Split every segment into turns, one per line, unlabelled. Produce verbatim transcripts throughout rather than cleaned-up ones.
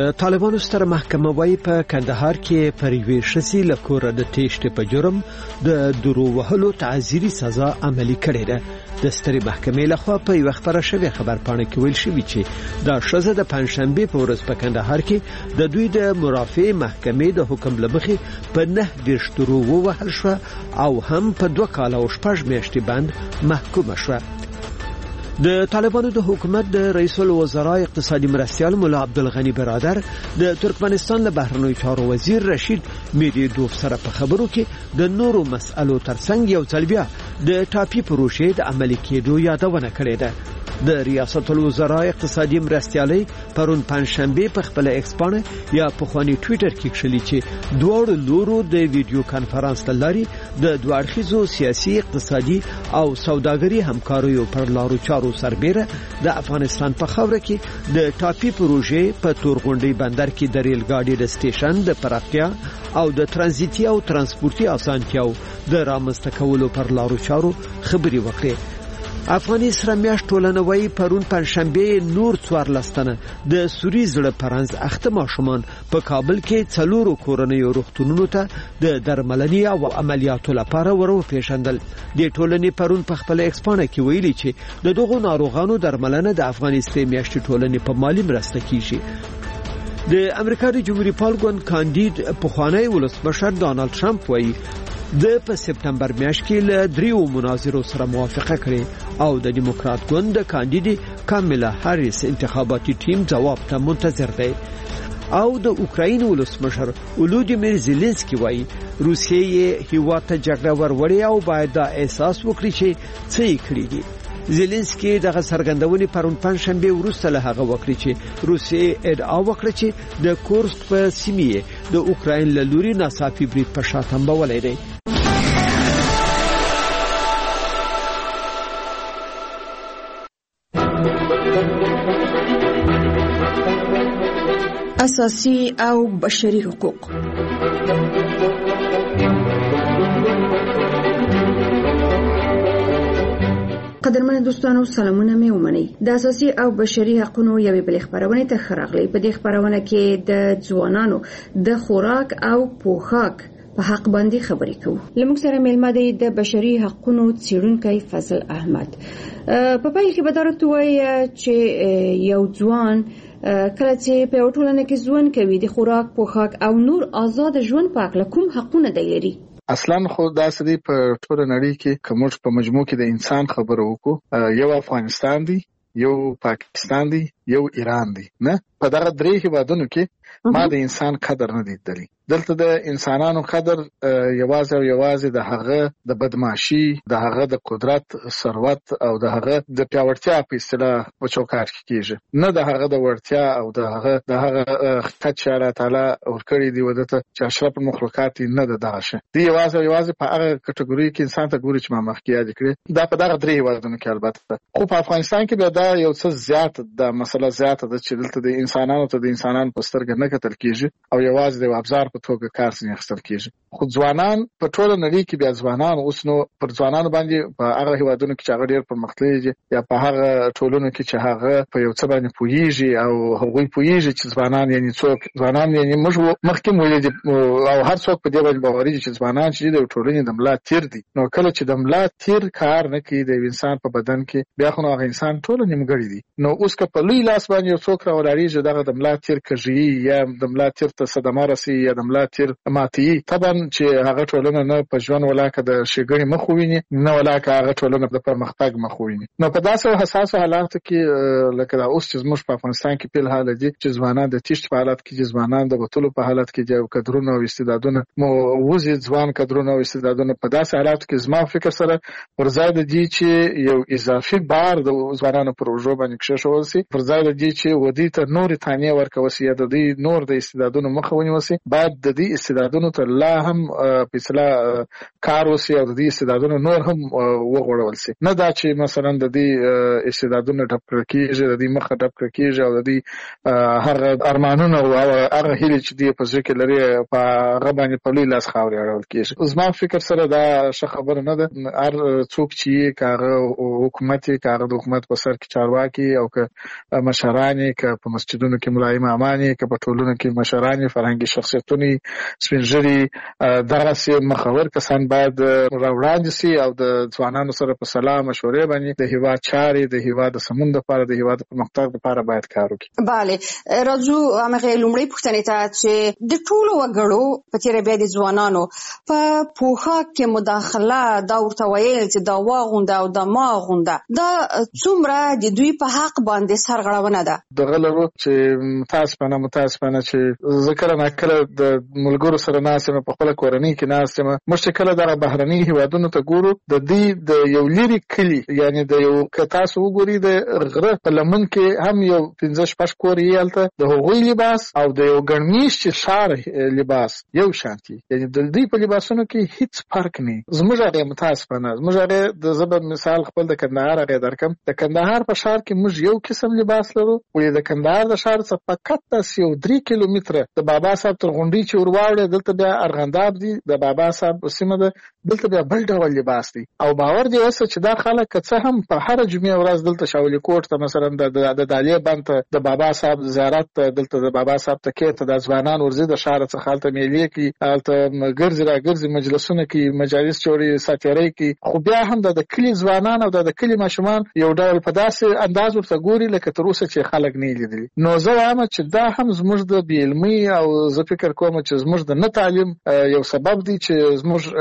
د طالبانو ستره محکمه وايي په کندهار کې پر یوې ښځې له کوره د تېښتې په جرم د درو وهلو تعزیري سزا عملي کړې ده. د سترې محکمې لخوا په یوه خبره شوې خبرپاڼه کې ویل شوي چې دا ښځه د پنجشنبې په ورځ په کندهار کې د دوی د مرافعې محکمې د حکم له مخې په نه دېرش درو ووهل شوه او هم په دوه کاله او شپږ میاشتې بند محکومه شوه. د طالبانو د حکومت د رئیس الوزرا اقتصادي مرستیال مولا عبدالغني برادر د ترکمنستان له بهرنیو چارو وزیر رشید میردوف سره په خبرو کې د نورو مسألو ترڅنګ یو ځل بیا د ټاپي پروژې د عملي کېدو یادونه کړې ده. د ریاست الوزرا اقتصادي مرستیالۍ پرون پنجشنبه په خپل ایکس باندې یا په خواني ټوئیټر کې کښلي چې دوه لورو د ویډیو کانفرنس لاري د دوړخیزو سیاسي اقتصادي او سوداګري همکاریو پر لارو چارو سربېره د افغانستان په خاوره کې د ټاپي پروژې په تورغونډي بندر کې د ریل ګاډي د سټیشن د پراختیا او د ترانزیتي او ترانسپورتي اسانتیاو د رامنځته کولو پر لارو چارو خبري وکړي. افغاني سره میاشت ټولنوي پرون پنځشنبه نور څوارلس تنه د سوري زړه پرنځ اخته ماشومان په کابل کې څلورو کورنیو روغتونونو ته د درملنې او عملیاتو لپاره ورو پیژندل. د ټولنې پرون په خپل ایکسپانه کې ویلي چې د دغو ناروغانو درملنه د افغانستان میاشت ټولنې په مالی مرسته کیږي. د امریکا د جمهوریت پال ګوند کاندید پخوانی ولسمشر ډانلډ ټرمپ وایي د په سپتمبر میاشت کې له دریو مناظرو سره موافقه کړې او د دیموکرات ګوند د کاندید کاملا هاریس انتخاباتي ټیم جواب ته منتظر دی. او د اوکراین ولسمشر ولودیمیر زيلنسکي وایي روسیې هیواد ته جګړه وروړي او باید دا احساس وکړي چې څه یې کړی دي. زيلنسکي دغه سرګندونې پرون پنځشنبه وروسته له هغه وکړي چې روسیې ادعا وکړه چې د کورسک په سیمه د اوکراین له لوري ناڅاپي برید په شا تنبولې دی.
اساسي او بشري حقوق. قدرمن دوستانو سلامونه مې ومنئ. د اساسي او بشري حقوقو یوې بلې خبرونه ته خراغلي. په دې خبرونه کې د ځوانانو د خوراک او پوښاک په حق باندې خبرې کوو. لموږ سره مېلمه دی د بشري حقوقو څېړونکی فضل احمد. په پیل کې به درته وایم چې یو ځوان کله چې په ټولنه کې ژوند کوي د خوراک پوښاک او نور آزاد ژوند په اړه کوم حقونه لري؟
اصلا خو دا سړي په ټول نړۍ کې کومج په مجموع کې د انسان خبره وکړو. یو افغانستان دی، یو پاکستان دی، یو ایران دی. نه په دغه درې هیوادونو کې ما د انسان قدر نه دیدلی. دلته د انسانانو قدر یوازې او یوازې د هغه د بدمعشي، د هغه د قدرت، ثروت او د هغه د پیاوړتیا په اصطلاح په چوکاټ کې کېږي، نه د هغه د وړتیا او د هغه د هغه خدای چې الله تعالی ورکړي دی ودته چې اشرف المخلوقات نه ده دغه شی. دی یوازې او یوازې په هغه کټګوري کې انسان ته ګوري چې ما مخکې یاد کړی دا په دغه درې هیوادونو کې. البته خو په افغانستان کې به دا یو څه زیات د مسله زیاته ده چې دلته د انسانانو ته د انسانانو په سترګه نه کتل کېږي او یوازې د ابزار په توګه کار ځنې اخیستل کېږي. خو ځوانان په ټوله نړۍ کې بیا ځوانان اوس نو پر ځوانانو باندې په هغه هیوادونو کې چې هغه ډېر پرمختللي دي یا په هغه ټولنو کې چې هغه په یو څه باندې پوهېږي او هغوی پوهېږي چې ځوانان یعنې څوک ځوانان یعنې موږ مخکې ویلي او هر څوک په دې باندې باوري دي چې ځوانان چې د ټولنې د ملا تیر دي. نو کله چې د ملا تیر کار نه کوي د انسان په بدن کې بیا خو نو هغه انسان ټول نیمګړی دي. نو اوس که په لوی لاس باندې یو څوک راولاړېږي دغه د ملا تیر کږي یا د ملا تیر ته صدمه رسي یا د ملا تیر ماتي، طبعا چې هغه ټولنه نه په ژوند ولاکه د ښېګڼې مخ وویني نه ولاکه هغه ټولنه د پرمختګ مخ وویني. نو په داسې حساسو حالاتو کې لکه دا اوس چې زموږ په افغانستان کې پیل حال دي چې ځوانان د تیښتې په حالت کې دي، ځوانان د وتلو په حالت کې دي او کدرونه او استعدادونه مو وزي ځوان کدرونه او استعدادونه په داسې حالاتو کې زما فکر سره پر ځای د دې چې یو اضافي بار د ځوانانو پر اوږو باندې کښېښودل سي، پر ځای د دې چې ودې ته نورې تانې ورکول سي یا د دې نور د استعدادونو مخه ونیول سي، باید د دې استعدادونو ته لا هم په اصطلاح کار وسي او د دې استعدادونو نور هم وغوړول سي. نه دا چې مثلا د دې استعدادونو ډب کړل کېږي، د دې مخه ډب کړل کېږي او د دې هغه ارمانونه او هغه هیلې چې دې په ځکه کې لري په هغه باندې په لوی لاس خاورې اړول کېږي. زما فکر سره دا ښه خبره نه ده. هر څوک چې که هغه حکومت یې که هغه د حکومت په سر کې چارواکي او که مشران یې که په مسجدونو کې ملا امامان یې که په ټولنه کې مشران فرهنګي شخصیتونه سپینږیري دغه مخور کسان باید راوړاندې سي او د ځوانانو سره په سلام مشورې باندې د هیواد چارې د هیواد د سمون لپاره د هیواد پرمختګ لپاره باید کار وکړي.
bale راځو هغه لومړی پوښتنه ته چې د ټولو وګړو په تیر بیا د ځوانانو په پوهاک کې مداخله دا ورته ویل چې دا واغونده او دا ما غونده دا څومره د دوی په حق باندې سرغړونه ده.
دغه لرو چې متاسفانه متاسفانه چې ذکر نه کړل د ملګرو سره ناسمه په خپل کورنۍ کې ناسمه مشکل دغه بهرني هیوادونو ته ګورو د دې د یو لری کلی یعنی د یو کتاس وګوري د غره په لمن کې هم یو پنځه شپږ کور یالته د هغوی لباس او د یو ګرمیش چې شار لباس یو شانتي یعنی د دې په لباسونو کې هیڅ فرق نه. زموږ هغه متاسفانه زموږ هغه د زبر مثال خپل د کندهار هغه درکم د کندهار په شهر کې موږ یو قسم لباس لرو ولې د کندهار د شهر څخه فقط تاسو یو درې کیلومتره د بابا صاحب تر غونډې چې ورواړې دلته بیا ارغنداب دي د بابا صاحب سیمه ده دلته بیا بل ډول لباس دی او باور دی اوس چې دا خلک څه هم په هر جمعه ورځ دلته شاولي کوټ ته مثلا د د دالیه بند د بابا صاحب زیارت دلته د بابا صاحب ته کې ته د ځوانان ورزي د شهر څخه حالت میلې کې حالت ګرځي را ګرځي مجلسونه کې مجالس چوري ساتيري کې خو بیا هم د کلی ځوانان او د کلی ماشومان یو ډول په داسې انداز ورته ګوري لکه تر اوسه چې خلک نه لیدلي. نو زه وایم چې دا هم زموږ د بیلمي او زه فکر کوم چې زموږ د نه تعلیم یو سبب دی چې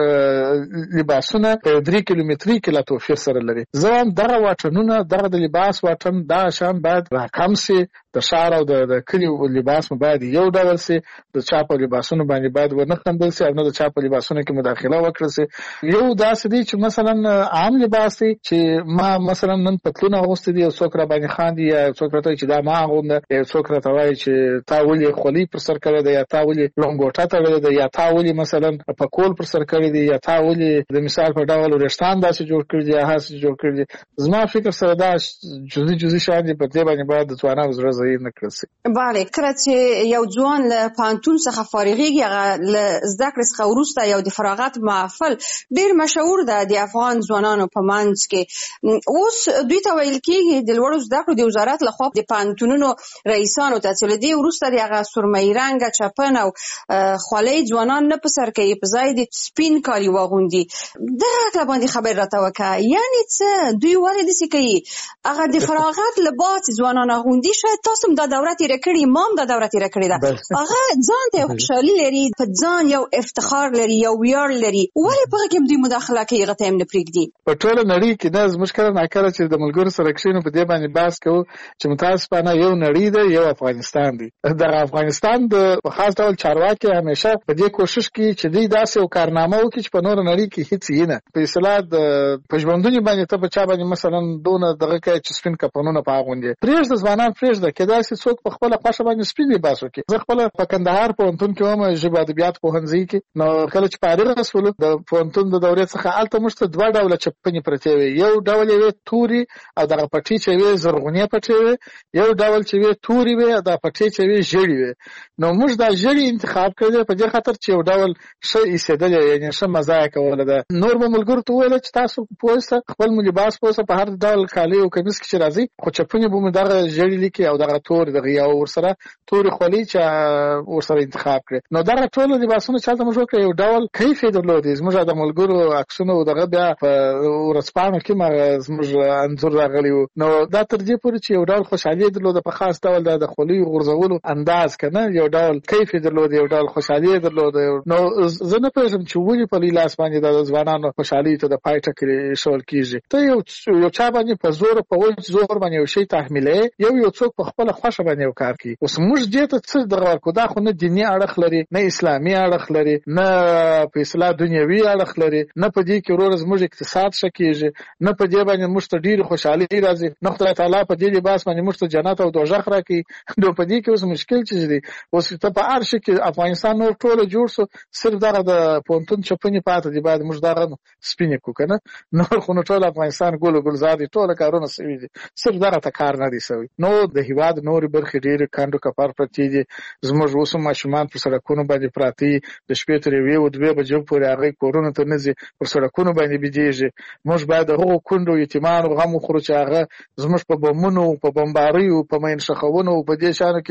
زموږ لباسونه په درې کیلومتري کې لا توفیر سره لري. زه هم دغه واټنونه دغه د لباس واټن دا شان باید راکم سي د شهر او د کلی لباس باید یو ډول سي د چا په لباسونو باندې باید ونه خندل سي او نه د چا په لباسونو کې مداخله وکړي سي. یو داسې دی چې مثلا عام لباس دی چې ما مثلا نن پتلون اغوستي دي او څوک را باندې خاندي یا څوک راته چې دا ما غونډه یا څوک راته وایي چې تا ولې خولي پر سر کړی دی یا تا ولې لونګوټه تړلې ده یا تا ولې مثلا په کول پر سر کړی دی یا تا ولې د مثال په ډول ورشتان داسې جوړ کړی دی یا هاسې جوړ کړی دی. زما فکر سره دا جزئی جزئی شان دي په دې باندې باید د ځوانانو زړه ځای نه کړی.
bale کله چې یو ځوان له پانتون څخه فارغيږي هغه له زده کړې څخه وروسته یو د فراغت محفل ډیر مشهور ده د افغان ځوانانو په منځ کې اوس دوی ته ویل کېږي د لوړو زده کړو د وزارت لخوا د پانتونونو رئیسانو ته چې له دې وروسته د هغه سرمایي رنګه چپن او خولۍ ځوانان نه په سر کوي په ځای د سپین کالي واغوندي. دغه هکله باندې خبر راته وکړه یعنې څه دوی ولې داسې کوي هغه د فراغت لباس ځوانان اغوندي شاید تاسو هم دا دوره تېره کړې ما هم دا دوره تېره کړې ده هغه ځان ته خوشحالي لري په ځان یو افتخار لري یو ویاړ لري ولې په هغه کې دوی مداخله کوي هغه ته هم نه پرېږدي.
په ټوله نړۍ کې دا زموږ کله ناکله چې د ملګرو سره کښېنو په دې باندې بحث کوو چې متاسفانه یو نړۍ ده یو افغانستان دی. دغه افغانستان د په خاص ډول چارواکي همیشه په دې کوشش کوي چې دوی داسې یو کارنامه وکړي چې په نوره نړۍ کې هېڅ یې نه په اصطلاح د په ژوندوني باندې ته په چا باندې مثلا دونه دغه کوي چې سپین کفنونه په اغوندي پرېږده ځوانان پرېږده کېدای شي څوک په خپله خوښه باندې سپین لباس وکړي. زه خپله په کندهار پوهنتون کې وم ژبه ادبیات پوهنځي کې نو کله چې فارغ شولو د پوهنتون د دورې څخه هلته موږ ته دوه ډوله چپنې پرتې وې یو ډول یې وې تورې او دغه پټې چې وې زرغونې پټې وې یو ډول چې وې تورې وې او دا پټې چې وې ژېړې وې. نو موږ دا ژېړې انتخاب کړی په دې خاطر چې یو ډول ښه ایسېدلې یعنې ښه مزه یې کوله ده. نور به ملګرو ته وویله چې تاسو پوه سه خپل مو لباس پوه سه په هر ډول کالي او کمیس کې چې راځي خو چپنې به مو دغه ژېړې لیکي او دغه تورې دغه یا ورسره تورې خولۍ چې ورسره انتخاب کړې. نو دغه ټول لباسونه چې هلته موږ وکړه یو ډول کیف یې درلودې. زموږ د ملګرو عکسونه دغه بیا په ورځپاڼو کې زموږ انځور راغلی و. نو دا تر دې پورې چې یو ډول خوشحالي یې درلوده په خاص ډول د خولۍ غورځولو انداز که نه یو ډول کیف یې درلوده یو ډول خوشحالي یې درلوده. نو زه نه پوهېږم چې ولې په لوی لاس باندې د ځوانانو خوشحالي ته د پای ټکی ایښول کېږي. ته یو یو چا باندې په زور په وچ زور باندې یو شی تحمیلوې یو یو څوک په خپله خوښه باندې یو کار کوي. اوس موږ دې ته څه دغه ورکو دا خو نه دیني اړخ لري نه اسلامي اړخ لري نه په اصطلاح دنیوي اړخ لري نه په دې کې وروره زموږ اقتصاد ښه کېږي نه په دې باندې موږ ته ډېرې خوشحالي راځي نه خدای تعالی په دې لباس باندې موږ ته جنت او دوزخ راکوي. نو په دې کې اوس مشکل څه دی اوس ته په هر شي کې افغانستان نور ټوله جوړ سو صرف دغه د پوهنتون چپنې پاتې دي باید موږ دغه سپینې کړو که نه نور خو نو ټول افغانستان ګل و ګلزار دي ټوله کارونه سوي دي صرف دغه ته کار نه دی سوی. نو د هېواد نورې برخې ډېرې کنډو کپر پرتې دي. زموږ اوس هم ماشومان پر سړکونو باندې پراته دي د شپې تر یوې و دوې بجو پورې هغوی کورونو ته نه ځي پر سړکونو باندې بېدېږي. موږ باید د هغو کونډو یتیمانو غم وخورو چې هغه زموږ په بمونو په بمباریو په مین ښخونو په دې شیانو کې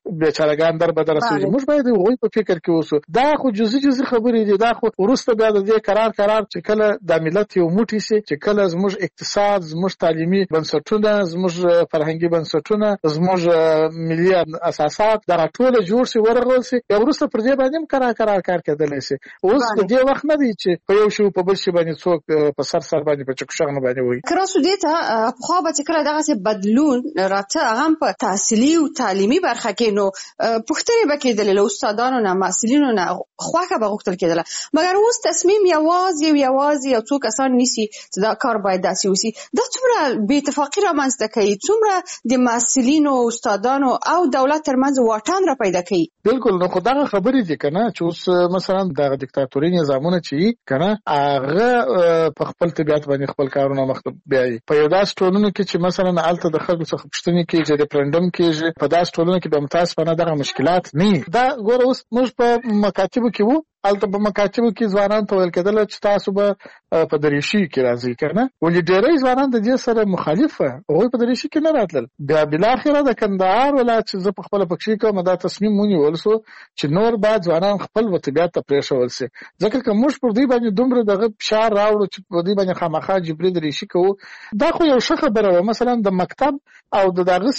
بیچارهګان در بدر رسوي. موږ باید وګورو په فکر کې اوسو. دا خو جزئی جزئی خبرې دي. دا خو ورسته بیا د دې قرار قرار چې کله د ملت یو موټی شي، چې کله زموږ اقتصاد، زموږ تعلیمي بنسټونه، زموږ فرهنګي بنسټونه، زموږ ملي اساسات دا ټول جوړ شي ورغول شي، یو ورسته پر دې باندې قرار قرار کار کېدلی شي. اوس د دې وخت نه دی چې په یو شی په بل شي باندې څوک په سر سر باندې په چکشغنه باندې وایي.
کراسو دې ته په خو به چې کله دغه بدلون راته هغه په تحصیلي او تعلیمي برخه کې نو پوښتنې به کېدلې له استادانو نه، مسؤلینو نه، خواخه به غوښتل کېدله. مګر اوس تصمیم یوازې یوازې یو څو کسان نیسي چې دا کار باید داسې وسی. دا څومره بې اتفاقي رامنځته کوي، څومره د مسؤلینو، استادانو او دولت ترمنځ واټن را پیدا کوي.
بالکل. نو خو دغه خبرې دي کنه چې اوس مثلا دغه دیکتاتوري نظامونه چې کنه هغه په خپل طبيعت باندې خپل کارونه مخ ته بیایي. په یو داس ټولنو کې چې مثلا الته د خلکو څخه پښتني کې چې ریفرندوم کېږي، په داس ټولنو کې به متاسف نه دغه مشکلات نه. دا ګوره اوس موږ په مکاتبو کې وو، الته په مکاتبو کې ځوانان ته ویل کېدل چې تاسو به په دریشي کې راځي کنه، ولې ډېری ځوانان د دې سره مخالفه هغه په دریشي کې نه راتلل. بیا بل اخره د کندهار ولایت چې زه په خپل پکښې کوم دا تصمیم ونیول شو چې نور بعد ځوانان خپل طبيعت ته پرېښول شي، ځکه که موږ پر دې باندې دومره دغه فشار راوړو چې په دې باندې خامخا جبري دریشي کوو، دا خو یو ښه خبره وه. مثلا د مکتب او د دغه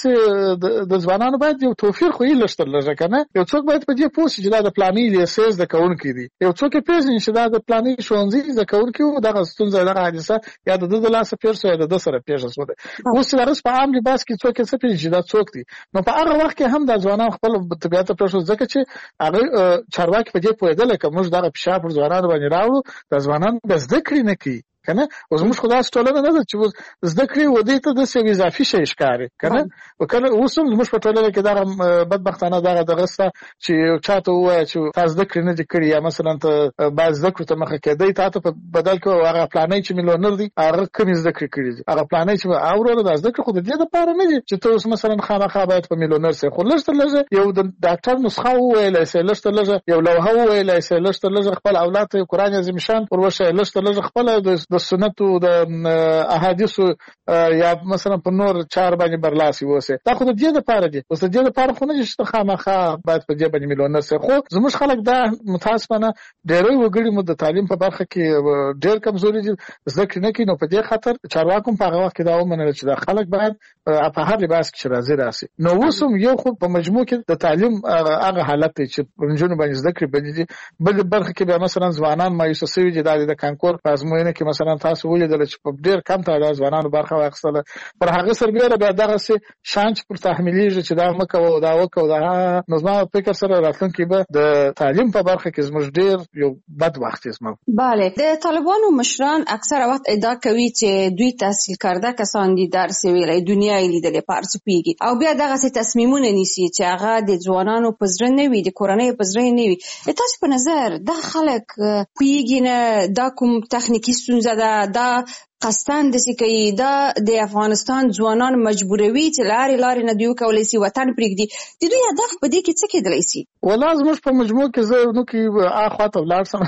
د ځوانانو باید یو توفیر خو یې لږ تر لږه کنه، یو څوک باید په دې پوه شي چې دا د پلاني لیسې زده کوونکی دی، یو څوک یې پېژني چې دا د پلاني ښوونځي زده کوونکی و، دغه ستونزه دغه حادثه یا د ده د لاسه پېښ شوه یا د ده سره پېښه شوه. اوس چې دغه په عام لباس کې څوک یې څه پېژني چې دا څوک دی، نو په هغه وخت کې هم دا ځوانان خپل طبیعت ته پرېښول، ځکه چې هغه چارواکي په دې پوهېدله که موږ دغه فشار پر ځوانانو باندې راوړو دا ځوانان به زده کړې نه کوي کنه. اوس موږ خو داسې ټولنه نه ده چې زده کړې و دې ته داسې یو اضافي شی ښکاري کنه. وکله اوس هم زموږ په ټولنه کې دغه بدبختانه دغه دغه شته چې چاته ووایه چې تا زده کړې نه دي کړي، یا مثلا ته باید زده کړو ته مخه کېدی، تا ته په بدل کې هغه پلانی چې میلیونر دی هغه کمې زده کړې کړي دي، هغه پلانی چې اوروره دا زده کړې خو د دې دپاره نه دي چې ته اوس مثلا خامخا باید په میلیونر سې، خو لږ تر لږه یو د ډاکټر نسخه وویلی سې، لږ تر لږه یو لوحه وویلی سې، لږ تر لږه خپل اولاد ته قرآن عظیم شان ور وښیه، لږ تر لږه خپله د سنتو د احادیثو یا مثلا په نور چار باندې برلاسي وسه. دا خو د دې لپاره دي، اوس د دې لپاره خو نه چې خامخا باید په دې باندې میلیونر سي. خو زموږ خلک دا متاسفانه ډېری وګړي مو د تعلیم په برخه کې ډېر کمزوري دي، ذکر نه کوي. نو په دې خاطر چارواکو په هغه وخت کې دا ومنل چې دا خلک باید په هر لباس کې راځي راسي. نو اوس هم یو خو په مجموع کې د تعلیم هغه حالت دی چې پرنجونو باندې ذکر باندې دي. بل برخه کې به مثلا ځوانان مایوسه شوي دي د کانکور په ازموینه کې مثلا تاسو ولیدل چې په ډېر کم تعداد ځوانانو برخه واخیستله، پر هغه سربېره بیا دغسې شان چې پر تحمیلیږي چې دا مه کوه دا وکوه دا. نو زما فکر سره راتلونکي به د تعلیم په برخه کې زموږ ډېر یو بد وخت دی. زما
بله د طالبانو مشران اکثره وخت ادعا کوي چې دوی تحصیل کرده کسان دي، درس یې ویلی، دنیا یې لیدلې، په هر څه پوهېږي، او بیا دغسې تصمیمونه نیسي چې هغه د ځوانانو په زړه نه وي، د کورنیو په زړه نه وي. تاسو په نظر دا خلک پوهېږي نه دا کوم تخنیکي ستونزه ده، دا قصداً داسې کوي، دا د افغانستان ځوانان مجبوروي چې لارې لارې نه دوی وکولی شي وطن پرېږدي. د دوی هدف په دې کې څه کېدلی شي؟
والله زموږ په مجموع کې زه نو کې اخوا ته ولاړ شم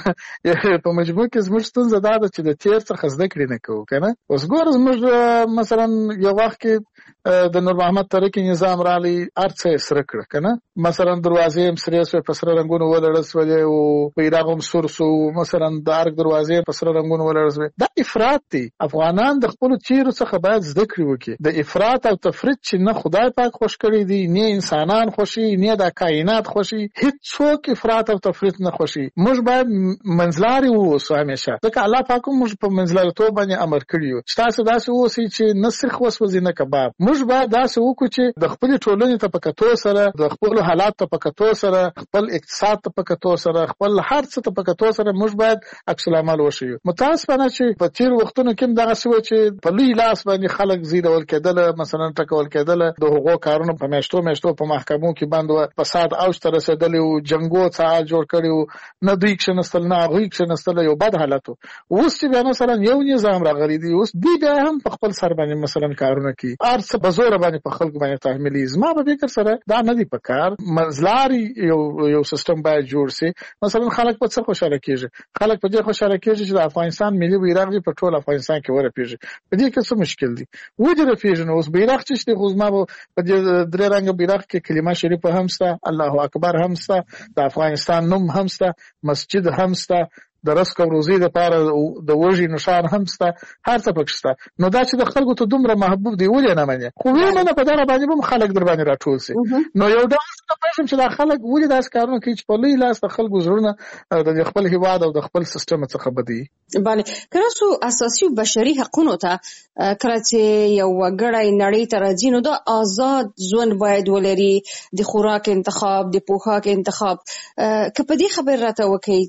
په مجموع کې زموږ ستونزه دا ده چې د تېر څخه زده کړې نه کوو که نه. اوس ګوره زموږ مثلا یو وخت کې د نور محمد ترکي نظام راغلی، هر څه یې سره کړه که نه. مثلا دروازې هم سرې شوې، په سره رنګونو ولړل شولې، او بیرغ هم سور شو، مثلا د ارګ دروازې په سره رنګونو ولړل شوې. دا افراط دی. افغانان د خپلو تیرو څخه باید زده کړې وکړي. د افراط او تفریط چې نه خدای پاک خوښ کړی دی، نه انسانان خوښي، نه د کائنات خوښي، هیڅوک افراط او تفریط نه خوښي. موږ باید منځلاري واوسو همیشه، ځکه الله پاک موږ په منځلاریتوب باندې امر کړي یو چې تاسو داسې اوسئ چې نه سیخ وسوځي نه کباب. موږ باید داسې وکړو چې د خپلې ټولنې ته په کتو سره، د خپلو حالات ته په کتو سره، خپل اقتصاد ته په کتو سره، خپل هر څه ته په کتو سره موږ باید عکس العمل وښیو. متاسفانه چې په تېرو وختونو کې دغه شوه چې په لوی لاس باندې خلک زیرول کېدله، مثلا ټکول کېدله، د هغو کارونو په میاشتو میاشتو په محکمو کې بند وه، فساد اوج ته رسېدلی و، جنګو څه جوړ کړي و، نه دوی کښېنستل نه هغوی کښېنستل، یو بد حالت و. اوس چې بیا مثلا یو نظام راغلی دی، اوس دوی بیا هم په خپل سر باندې مثلا کارونه کوي، هر څه بزور باندې په خلکو باندې تحمیلي. زما په فکر سره دا نه دی پکار. منځلاري یو یو سیستم باید جوړ شي. مثلا خلک په څه خوشاله کیږي؟ خلک په دې خوشاله کیږي چې د افغانستان ملي بیرغ په ټول افغانستان کې ورپیږي. په دې کې څه مشکل دی؟ وجه رپیږي. اوس بیرغ چې خو زما په دې درې رنګ بیرغ کې کلمه شریفه هم شته، الله اکبر هم شته، د افغانستان نوم هم شته، مسجد هم شته، د رزق او روزي لپاره د وږي نشان هم شته، هر څه پکې شته. نو دا چې د خلکو ته دومره محبوب دی ولې نه مني؟ خو وینه نه په دغه باندې هم خلک در باندې راټول سي. نو یو ډول څه پېښم چې دا خلک ولې داس کارونه کوي چې په لوی لاس د خلکو زړونه د خپل هیواد او د خپل سیستم څخه بدی.
بله کله څو اساسي بشري حقوقو ته کله چې یو وګړی نړۍ ته راځي نو دا آزاد ژوند باید ولري، د خوراک انتخاب، د پوښاک انتخاب. که په دې خبر راته وکړي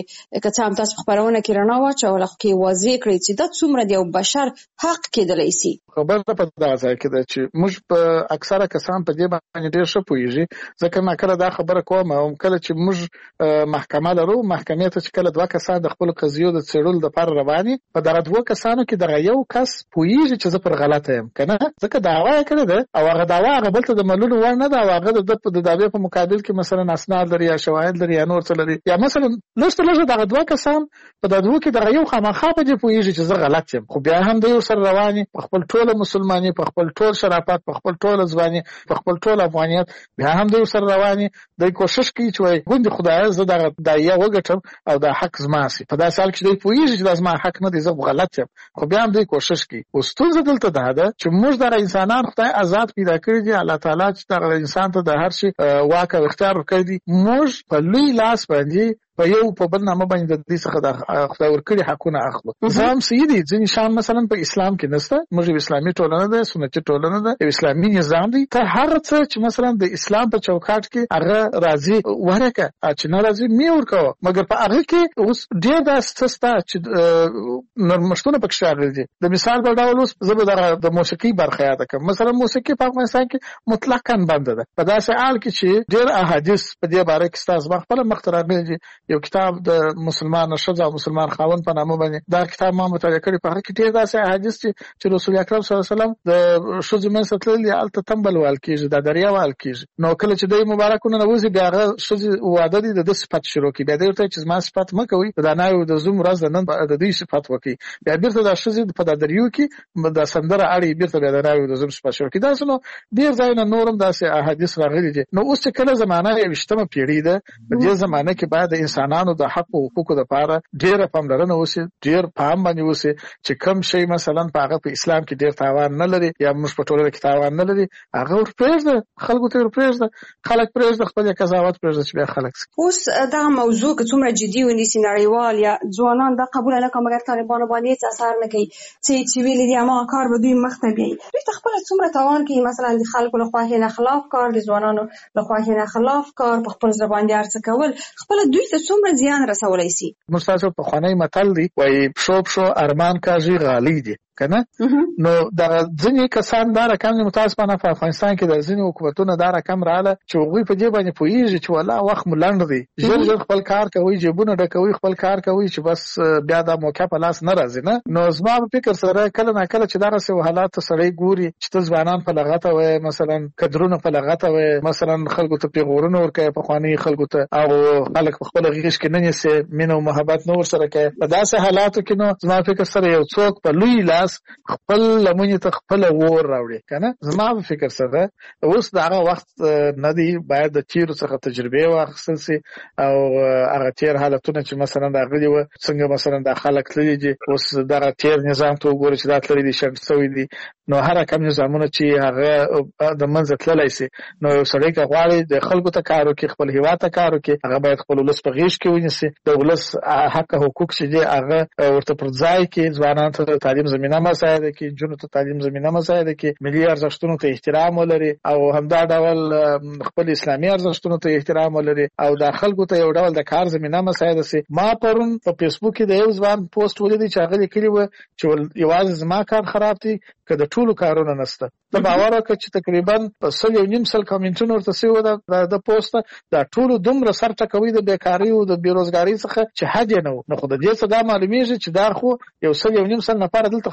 چې هم تاسو په خبرونه کې رڼا واچوله خو کې واضح کړئ چې دا څومره د یو بشر حق کېدلی شي.
خبره په دغه ځای کې ده چې موږ په اکثره کسان په دې باندې ډېر ښه پوهېږي، ځکه ما کله دا خبره کوم او کله چې موږ محکمه لرو، محکمې ته چې کله دوه کسان د خپلو قضیو د څېړلو دپاره روان وي، په دغه دوه کسانو کې دغه یو کس پوهېږي چې زه پر غلطه یم که نه، ځکه دعوا یې کړې ده او هغه دعوا هغه بل ته د منلو وړ نه ده او هغه د د دعوې په مقابل کې مثلا اسناد لري یا شواهد لري یا نور څه لري، یا مثلا لږ تر لږه دغه دوه کسان په دغه کې دغه یو خامخا په دې پوهېږي چې زه غلط یم، خو بیا هم د یو سره رواني په خپل ټوله مسلماني، په خپل ټول شرافت، په خپل ټوله ځواني، په خپل ټول افغانیت بیا هم د یو سره رواني د کوشش کوي چې وایي ګوندې خدایه زه دغه دایه وګټم او دا حق زما سي. په داسې حال کې دوی پوهېږي چې دا زما حق نه دی، زه غلط یم، خو بیا هم دوی کوشش کوي. اوس ستونزه دلته دا ده چې موږ دغه انسانان خدای آزاد پیدا کړي دي، الله تعالی چې دغه انسان ته د هر شي واک او اختیار ورکړی دی. موږ په لوی لاس باندې په یو په بل نامه باندې د دې څخه د خدای ورکړي حقونه اخلو. زم سیدي ځینې شان مثلا په اسلام کې نشته، موږ اسلامي ټولنه ده، سنتي ټولنه ده، اسلامي نظام دی. ته هر څه چې مثلا د اسلام په چوکاټ کې هغه راځي ورکه چې نه راځي می ورکوه، مګر په هغه کې اوس ډېر داسې څه شته چې نرمښتونه پکې راغلي دي. د مثال په ډول اوس زه به د موسیقي برخه یاده کړم. مثلا موسیقي په افغانستان کې مطلقاً بند ده، په داسې حال کې چې ډېر احادیث په دې باره کې ستاسو ما خپله مخته راغلي دي. یو کتاب د مسلمان ښځه او مسلمان خاوند په نامه باندې دا کتاب ما مطالعه کړی، په هغه کې ډېر داسې احادیث چې رسول اکرم صلی الله علیه وسلم د ښځو منځ ته تللي هلته تمبل وهل کېږي، دا دریا وهل کېږي. نو کله چې دوی مبارکونه نوځي بیا هغه ښځې واده دي د ده صفت شروع کړي، بیا دوی ورته چې زما صفت مه کوئ، په دا ناوې د زوم ورځ د نن د دوی صفت وکړي، بیا بیرته دا ښځې په دا دریو کې دا سندره اړي بیرته بیا د ناوې د زوم صفت شروع کړي. داسې نو ډېر ځایونه نور هم داسې احادیث راغلي دي. نو اوس چې کله زمانه یویشتمه پېړۍ ده، په دې زمانه کې باید د انسانانو د حق او حقوقو لپاره ډېره پاملرنه وشي، ډېر پام باندې وشي چې کوم شی مثلا په هغه په اسلام کې ډېر تاوان نه لري یا موږ په ټولنه کې تاوان نه لري، هغه ورپرېږده، خلکو ته ورپرېږده، خلک پرېږده، خپل قضاوت پرېږده چې بیا خلک سي.
اوس دغه موضوع که څومره جدي ونیسي نړیوال یا ځوانان دا قبول نه کوي، مګر طالبانو باندې هېڅ اثر نه کوي، څه چې ویلي دي هماغه کار به دوی مخته بیایي. دوی ته خپله څومره تاوان کوي، مثلا د خلکو له خوښې نه خلاف کار، د ځوانانو له خوښې نه خلاف کار، په خپل زړه باندې هر څه کول، خپله دوی ته څومره زیان رسولی سي.
موږ تاسو پخوانی متل دی وایي پښو پښو ارمان کاږي غالۍ دي کنه. نو دا ځینې کسان دا رقم متاسفانه په افغانستان کې د ځینې حکومتونو دا رقم رااله چې هغوی په دې باندې پوهېږي چې والله وخت مو لنډ دی، ژر ژر خپل کار کوي، جیبونه ډکوي، خپل کار کوي چې بس بیا دا موقع په لاس نه راځي. نه نو زما په فکر سره کله نه کله چې دغسې حالات سړی ګوري چې ته ځوانان په لغته وایې، مثلا کدرونه په لغته وایې، مثلا خلکو ته پیغورونه ورکوي، پخواني خلکو ته، او خلک په خپله غېږ کې نه نیسي، مینه او محبت نه ورسره کوي. په داسې حالاتو کې نو زما فکر سره یو څوک په لوی لاس خپل لمنې ته خپل اور راوړي کنه. زما په فکر سره اوس د هغه وخت نه دی، باید د تیرو څخه تجربې واخیستل سي او هغه تیر حالتونه چې مثلا راغلي وه څنګه مثلا دا خلک تللي دي، اوس دغه تیر نظام ته وګورئ چې دا تللي دي شنډ شوي دي. نو هر کم نظامونه چې هغه د منځه تللی سي، نو یو سړی که غواړي د خلکو ته کار وکړي، خپل هېواد ته کار وکړي، هغه باید خپل ولس په غېږ کې ونیسي، د ولس حق حقوق چې دي هغه ورته پر ځای کړي، ځوانانو ته د تعلیم زمینه مساعده کړي، نجونو ته تعلیم زمینه مساعده کړي، ملي ارزښتونو ته احترام ولري او همدا ډول خپل اسلامي ارزښتونو ته احترام ولري او د خلکو ته یو ډول د کار زمینه مساعده سي. ما پرون په فیسبوک کې د یو ځوان پوسټ ولیدی چې هغه لیکلي وه چې یوازې زما کار خراب دی که د ټولو کارونه نشته. ته باور وکړه چې تقریبا په سل یو نیم سل کامنټونه ورته سوي وه د پوسټه، دا ټولو دومره سر ټکوي د بېکارۍ او د بېروزګارۍ څخه چې حد یې نه و. نو خو د دې څه دا معلومېږي چې دا خو یو سل یو نیم سل نفره دلته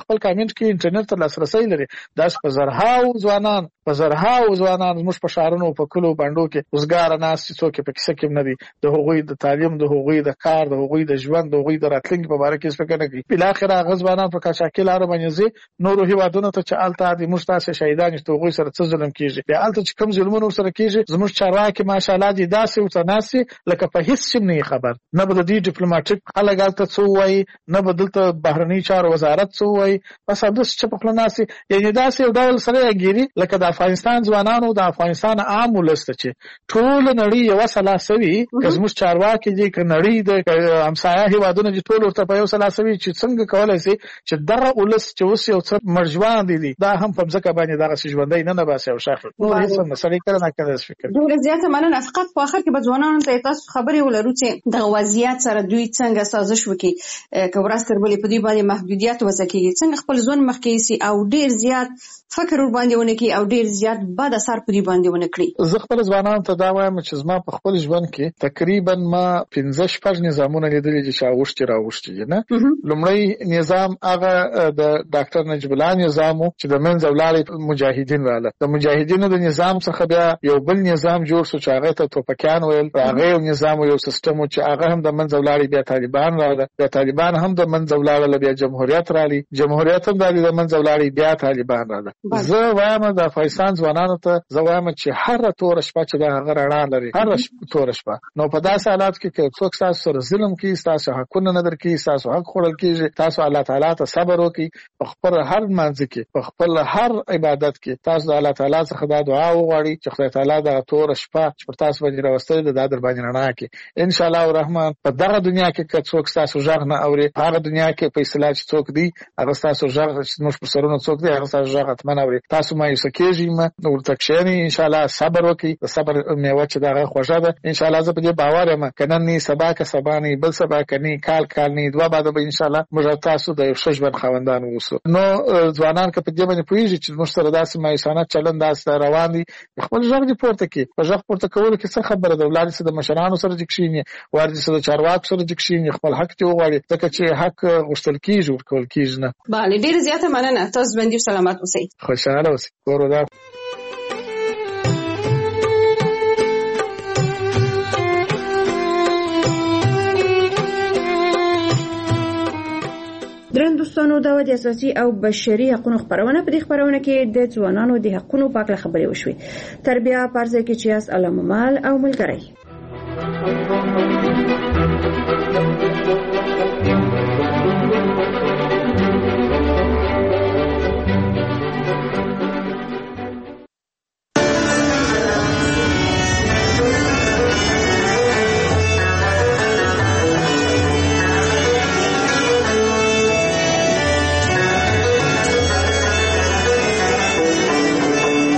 خپل کامنټ کې انټرنیټ ته لاسرسي لري. داس په زرهاو ځوانان په زرهاو ځوانان موږ په شهرونو په کلو باندې کې وزګار ناس چې څوک په کیسه کې نه دي د هغوی د تعلیم د هغوی د کار د هغوی د ژوند د هغوی د راتلونکي په اړه کې فکر نه کوي. بل اخر هغه ځوانان په کاچاکي لار باندې نورو هیوادونو ته چې الته د موږ تاسو شهیدان چې هغوی سره څه ظلم کیږي بیا الته چې کوم ظلمونه سره کیږي زموږ چارواکي ماشاءالله دي داسې وتناسي لکه په هیڅ شي نه خبر نه به د دې ډیپلوماټیک خلک الته څه وایي نه به دلته بهرنی چارو وزارت څه وایي بس همداسې چې په خپل ناسي یعنی داسې یو ډول سره یګيري لکه د افغانستان ځوانانو د افغانستان عام ولست چې ټول نړۍ یو سلاسوي که زموږ چارواکي دي که نړۍ د همسایه هیوادونو دي ټول ورته په یو سلاسوي چې څنګه کولای شي چې دغه ولست چې اوس یو څه مرجوان دي دا هم په ځکه باندې دغه ژوندۍ نه نه باسي او شاخ نو هیڅ مسلې کړه نه کړه فکر
ډېر زیات مننه. فقط په اخر کې به ځوانانو ته تاسو خبرې ولرو چې د وضعیت سره دوی څنګه سازش وکړي که ورستر بلې په دې باندې محدودیت وځکیږي څنګه خپل ځون مخکې سي او ډېر زیات فکر ور باندې ونه کی او ډېر زیات بد اثر په دې باندې ونه کړی.
زه خپل ځوانانو ته دا وایم چې زما په خپل ژوند کې تقریبا ما پنځه شپږ نظامونه لیدلي چې شاوښتي راوښتي نه. لومړی نظام هغه د ډاکټر نجیب الله نظام چې د منځ ولاړې مجاهدین رااله د مجاهدینو د نظام څخه بیا یو بل نظام جوړ شو چې هغه ته توپکیان ویل هغه یو نظام یو سیستم چې هغه هم د منځ ولاړې بیا طالبان رااله بیا طالبان هم د منځ ولاړه بیا جمهوریت رااله جمهوریت هم د منځ ولاړې بیا طالبان رااله. زه وایم د افغانستان ځوانانو ته زه وایم چې هر تور شپه چې د هغه رڼا لري هر تور شپه نو په داسې حالات کې چې څوک تاسو سره ظلم کوي تاسو حقونه نه درکې تاسو حق خورل کیږي تاسو الله تعالی ته صبر وکړئ په خپل هر منځ کې په خپل هر عبادت کې تاسو د الله تعالی څخه دا دعا وغواړئ چې خدای تعالی د تور شپه چې تاسو باندې راوستي د در باندې رڼا کې ان شاء الله الرحمن په دغه دنیا کې که څوک تاسو ژغ نه اوري هغه دنیا کې په اصطلاح چې څوک دی هغه تاسو ژغ موږ پر سرونو څوک دی هغه تاسو ژغ اتمنه اوري تاسو ما یې سکیږي ما نو تکشنی ان شاء الله صبر وکي د صبر میوه چې دغه خوږه ده ان شاء الله زه په دې باور یم کنه نه سبا که سبا نه بل سبا کني کال کال نه دوا بعد به ان شاء الله موږ تاسو د شجبن خوندان ووسو. نو ځوانان که په دې باندې پوهیږي چې موږ سره داسې مایسانه چلند داسې روان دي خپل ژغ دي پورته کې په ژغ پورته کول کې څه خبره ده ولادي سره د مشرانو سره د کښینی ورته سره چارواک سره د کښینی خپل حق ته وغواړي ځکه چې حق غوښتل کیږي ورکول کیږي نه.
bale ډیر زیاته مننه تاسو باندې سلامات اوسئ
خوشاله اوسئ کور ودا.
درن دوستانو دا د اساسي او بشري حقوقو خبرونه په دې خبرونه کې د ځوانانو د حقوقو په اړه خبرې وشوي. تربیه پرځای کې چې اس علامال او ملګری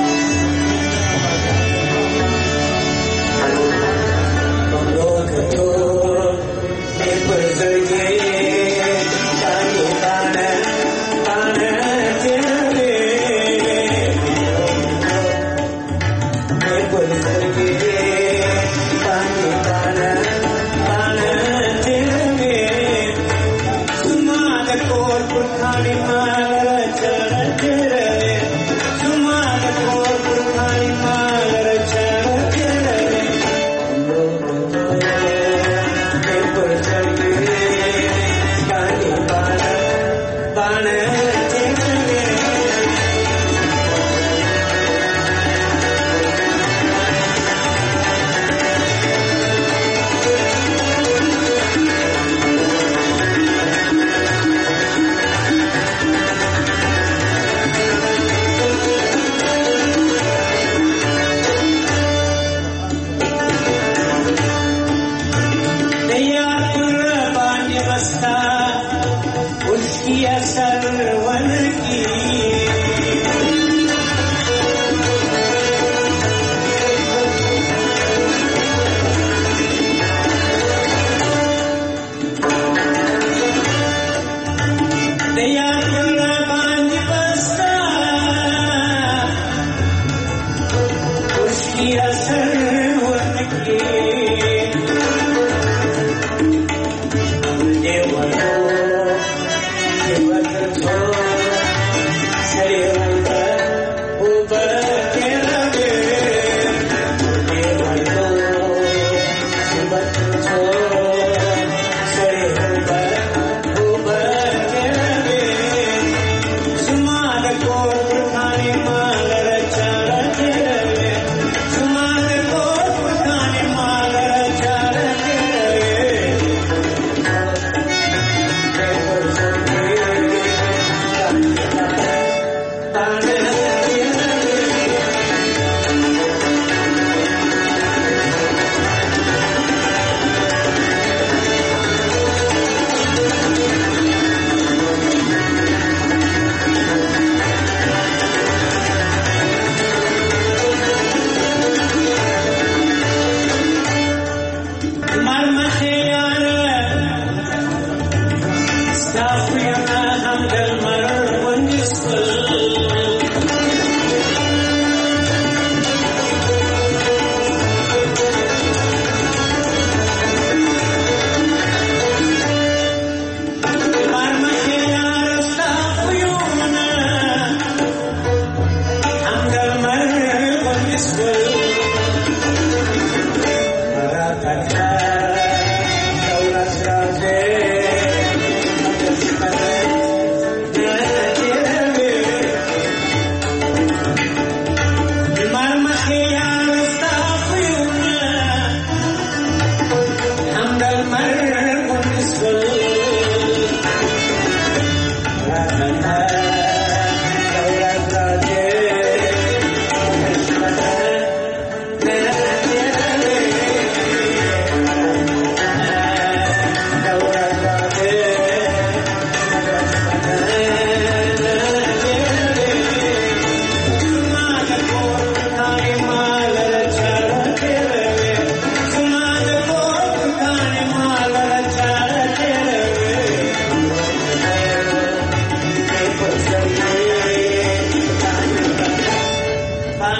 Good.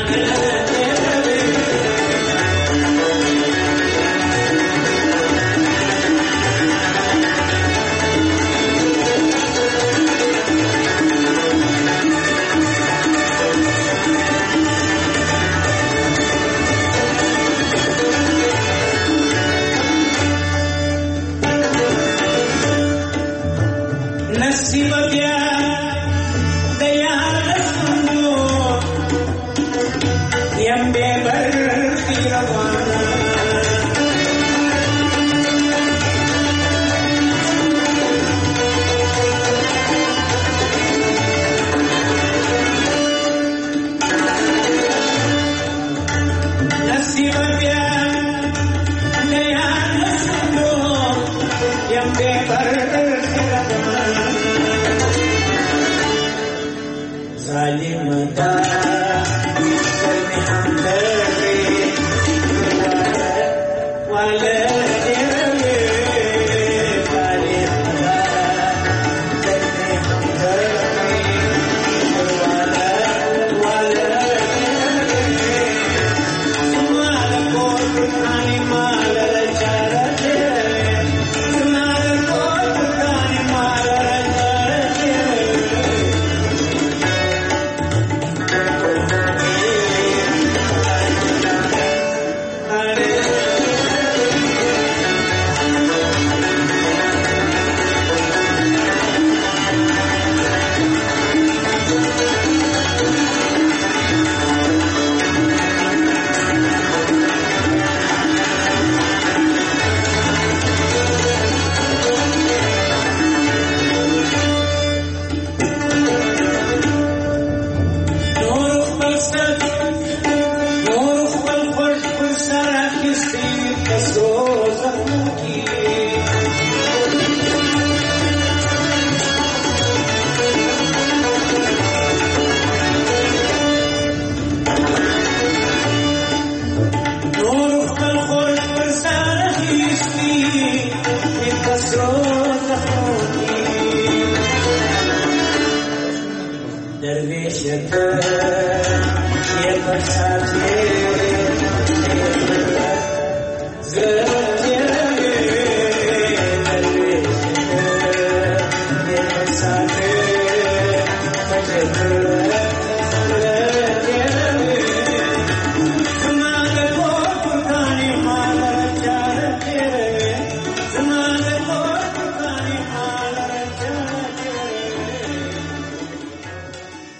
Good.